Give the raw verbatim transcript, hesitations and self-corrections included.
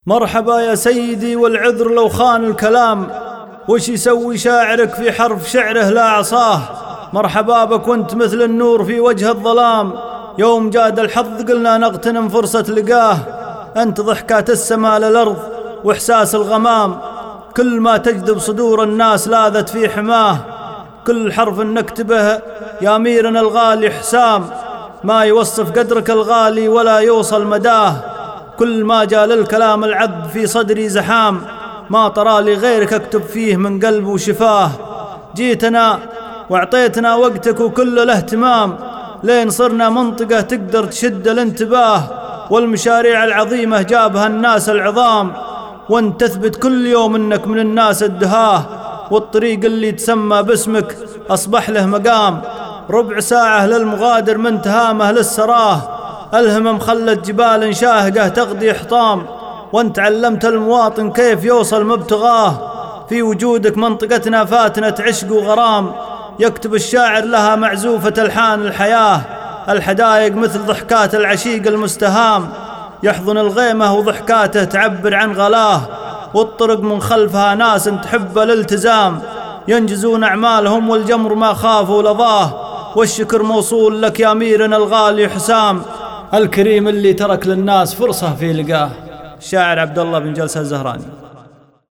مرحبا يا سيدي والعذر لو خان الكلام، وش يسوي شاعرك في حرف شعره لا عصاه؟ مرحبا بك وانت مثل النور في وجه الظلام، يوم جاد الحظ قلنا نغتنم فرصة لقاه. أنت ضحكات السماء للأرض وإحساس الغمام، كل ما تجذب صدور الناس لاذت في حماه. كل حرف نكتبه يا أميرنا الغالي حسام، ما يوصف قدرك الغالي ولا يوصل مداه. كل ما جاء للكلام العذب في صدري زحام، ما طرى لي غيرك اكتب فيه من قلب وشفاه. جيتنا واعطيتنا وقتك وكل الاهتمام، لين صرنا منطقة تقدر تشد الانتباه. والمشاريع العظيمة جابها الناس العظام، وانت تثبت كل يوم انك من الناس الدهاه. والطريق اللي تسمى باسمك اصبح له مقام، ربع ساعة للمغادر من تهامه للسراه. الهمم خلت جبال شاهقة تغدي حطام، وانت علمت المواطن كيف يوصل مبتغاه. في وجودك منطقتنا فاتنة عشق وغرام، يكتب الشاعر لها معزوفة ألحان الحياة. الحدايق مثل ضحكات العشيق المستهام، يحضن الغيمة وضحكاته تعبر عن غلاه. والطرق من خلفها ناس تحب الالتزام، ينجزون أعمالهم والجمر ما خافوا لظاه. والشكر موصول لك يا أميرنا الغالي حسام، الكريم اللي ترك للناس فرصة في لقاه. الشاعر عبد الله بن جلسة الزهراني.